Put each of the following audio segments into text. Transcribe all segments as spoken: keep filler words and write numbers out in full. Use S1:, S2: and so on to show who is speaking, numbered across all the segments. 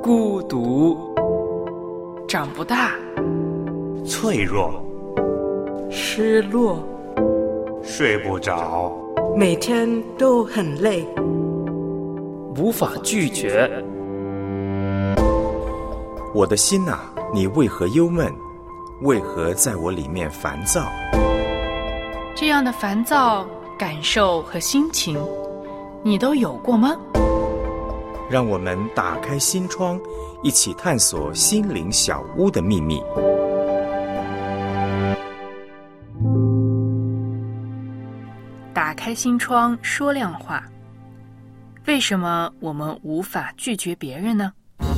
S1: 孤独，长不大，
S2: 脆弱，
S3: 失落，
S2: 睡不着，
S3: 每天都很累，
S1: 无法拒绝。
S4: 我的心啊，你为何忧闷？为何在我里面烦躁？
S5: 这样的烦躁感受和心情，你都有过吗？
S4: 让我们打开心窗，一起探索心灵小屋的秘密。
S5: 打开心窗说亮话。为什么我们无法拒绝别人呢？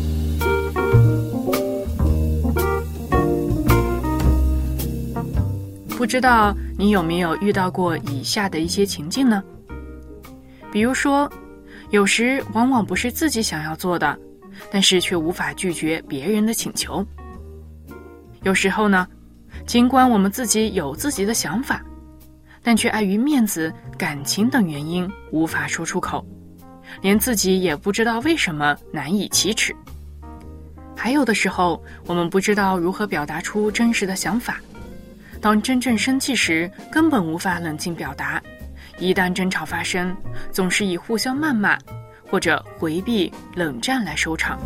S5: 不知道你有没有遇到过以下的一些情境呢？比如说，有时往往不是自己想要做的，但是却无法拒绝别人的请求。有时候呢，尽管我们自己有自己的想法，但却碍于面子、感情等原因无法说出口，连自己也不知道为什么难以启齿。还有的时候，我们不知道如何表达出真实的想法，当真正生气时，根本无法冷静表达。一旦争吵发生，总是以互相谩骂或者回避、冷战来收场。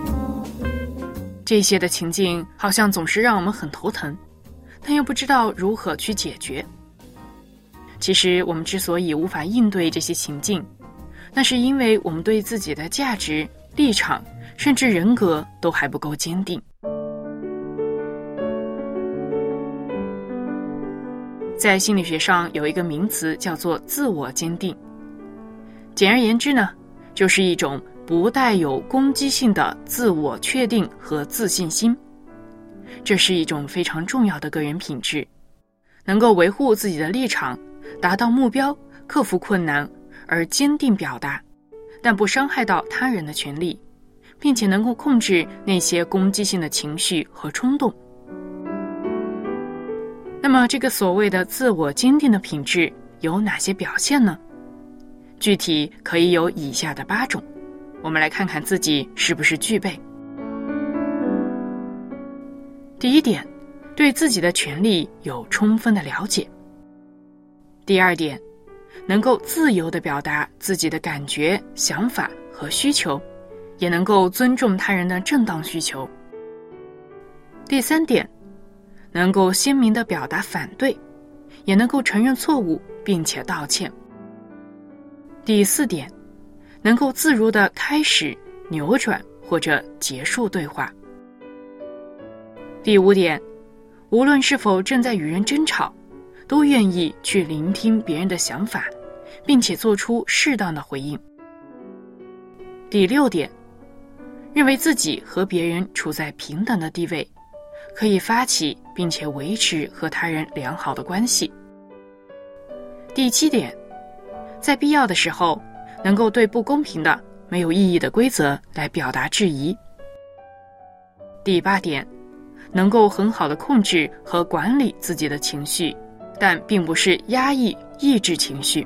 S5: 这些的情境好像总是让我们很头疼，但又不知道如何去解决。其实我们之所以无法应对这些情境，那是因为我们对自己的价值、立场，甚至人格都还不够坚定。在心理学上有一个名词叫做自我坚定，简而言之呢，就是一种不带有攻击性的自我确定和自信心。这是一种非常重要的个人品质，能够维护自己的立场，达到目标，克服困难，而坚定表达，但不伤害到他人的权利，并且能够控制那些攻击性的情绪和冲动。那么这个所谓的自我坚定的品质有哪些表现呢？具体可以有以下的八种，我们来看看自己是不是具备。第一点，对自己的权利有充分的了解。第二点，能够自由地表达自己的感觉、想法和需求，也能够尊重他人的正当需求。第三点，能够鲜明地表达反对，也能够承认错误并且道歉。第四点，能够自如地开始、扭转或者结束对话。第五点，无论是否正在与人争吵，都愿意去聆听别人的想法，并且做出适当的回应。第六点，认为自己和别人处在平等的地位，可以发起并且维持和他人良好的关系。第七点，在必要的时候，能够对不公平的、没有意义的规则来表达质疑。第八点，能够很好地控制和管理自己的情绪，但并不是压抑、抑制情绪。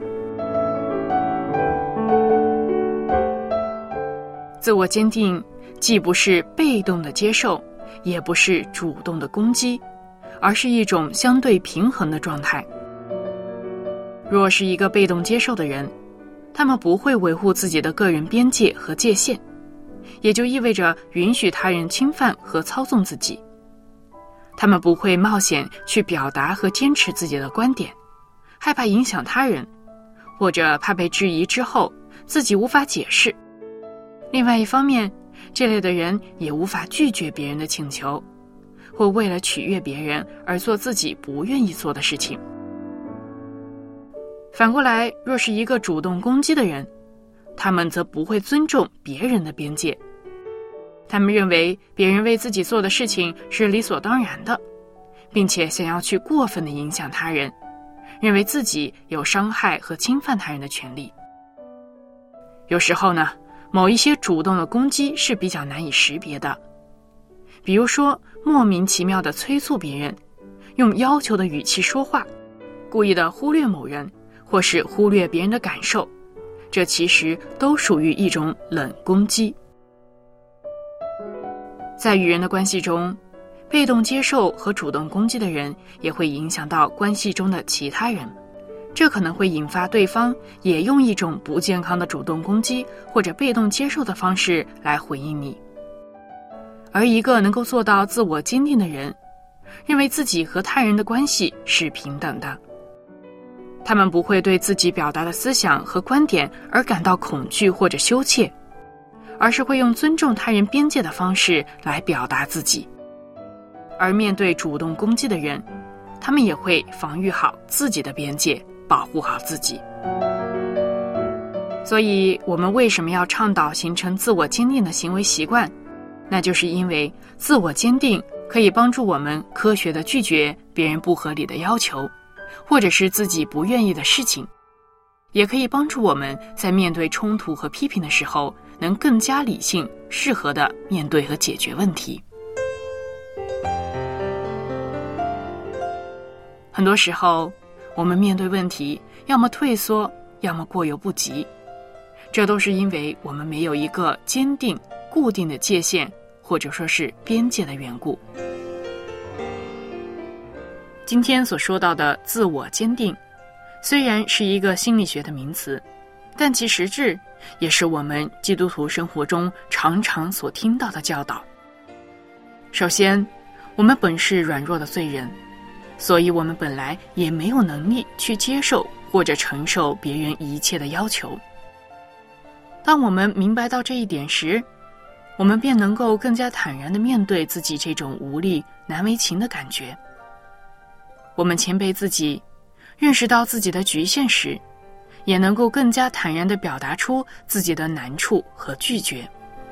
S5: 自我坚定既不是被动的接受，也不是主动的攻击，而是一种相对平衡的状态。若是一个被动接受的人，他们不会维护自己的个人边界和界限，也就意味着允许他人侵犯和操纵自己。他们不会冒险去表达和坚持自己的观点，害怕影响他人，或者怕被质疑之后自己无法解释。另外一方面，这类的人也无法拒绝别人的请求，或为了取悦别人而做自己不愿意做的事情。反过来，若是一个主动攻击的人，他们则不会尊重别人的边界。他们认为别人为自己做的事情是理所当然的，并且想要去过分地影响他人，认为自己有伤害和侵犯他人的权利。有时候呢，某一些主动的攻击是比较难以识别的，比如说莫名其妙地催促别人，用要求的语气说话，故意地忽略某人，或是忽略别人的感受，这其实都属于一种冷攻击。 在与人的关系中，被动接受和主动攻击的人也会影响到关系中的其他人，这可能会引发对方也用一种不健康的主动攻击或者被动接受的方式来回应你。而一个能够做到自我坚定的人，认为自己和他人的关系是平等的，他们不会对自己表达的思想和观点而感到恐惧或者羞怯，而是会用尊重他人边界的方式来表达自己。而面对主动攻击的人，他们也会防御好自己的边界，保护好自己。所以我们为什么要倡导形成自我坚定的行为习惯？那就是因为自我坚定可以帮助我们科学地拒绝别人不合理的要求，或者是自己不愿意的事情，也可以帮助我们在面对冲突和批评的时候，能更加理性、适合地面对和解决问题。很多时候，我们面对问题，要么退缩，要么过犹不及，这都是因为我们没有一个坚定、固定的界限，或者说是边界的缘故。今天所说到的自我坚定，虽然是一个心理学的名词，但其实质也是我们基督徒生活中常常所听到的教导。首先，我们本是软弱的罪人，所以我们本来也没有能力去接受或者承受别人一切的要求。当我们明白到这一点时，我们便能够更加坦然地面对自己这种无力、难为情的感觉。我们谦卑自己，认识到自己的局限时，也能够更加坦然地表达出自己的难处和拒绝。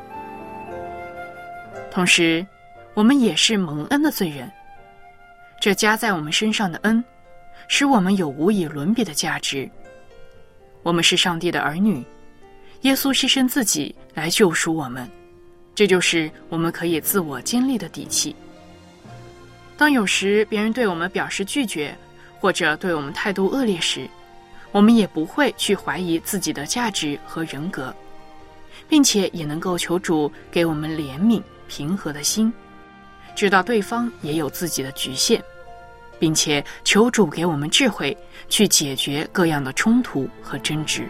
S5: 同时，我们也是蒙恩的罪人，这加在我们身上的恩，使我们有无以伦比的价值。我们是上帝的儿女，耶稣牺牲自己来救赎我们，这就是我们可以自我坚立的底气。当有时别人对我们表示拒绝，或者对我们态度恶劣时，我们也不会去怀疑自己的价值和人格，并且也能够求主给我们怜悯、平和的心，知道对方也有自己的局限，并且求主给我们智慧，去解决各样的冲突和争执。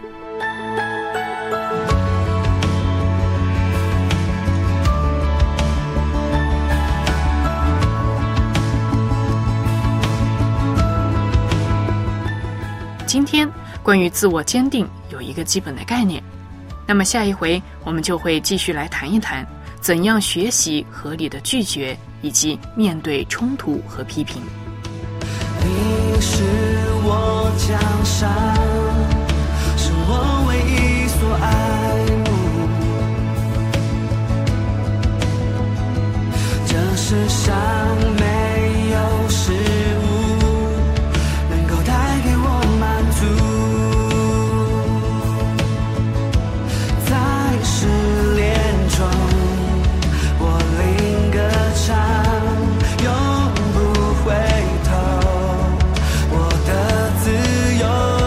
S5: 今天关于自我坚定有一个基本的概念，那么下一回我们就会继续来谈一谈怎样学习合理的拒绝，以及面对冲突和批评。
S6: 你是我江山，是我唯一所爱慕，这世上没有事物能够带给我满足，在失恋中我领歌唱，永不回头，我的自由。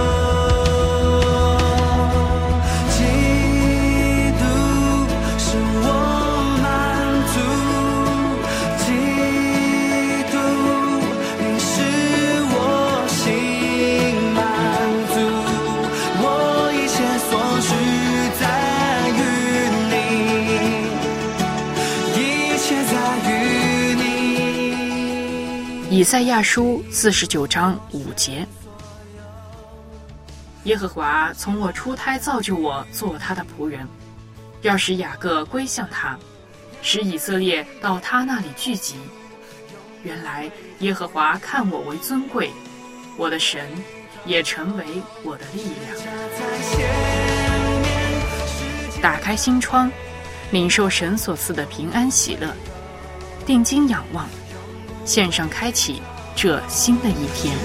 S6: 基督使我满足，基督你使我心满足，我一切所需在于你，一切在于你。
S5: 以赛亚书四十九章五节：耶和华从我出胎造就我做他的仆人，要使雅各归向他，使以色列到他那里聚集。原来耶和华看我为尊贵，我的神也成为我的力量。打开心窗，领受神所赐的平安喜乐，定睛仰望，线上开启这新的一天。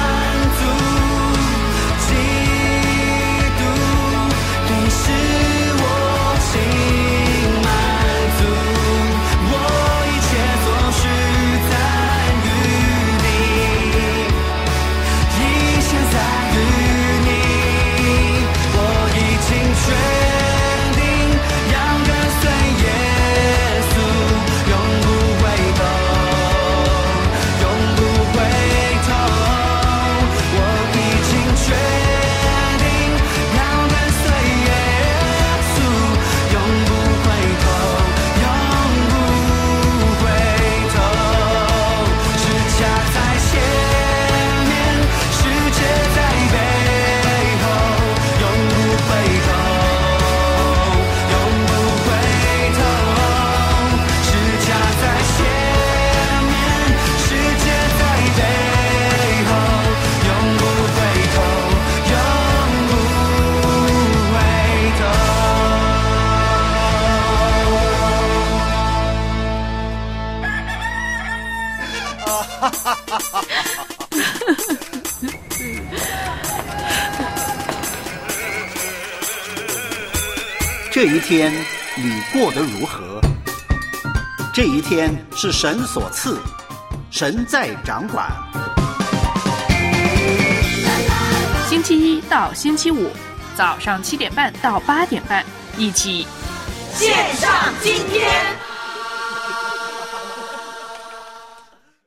S6: 是
S7: 这一天你过得如何？这一天是神所赐，神在掌管。
S5: 星期一到星期五早上七点半到八点半，一起
S8: 线上今天。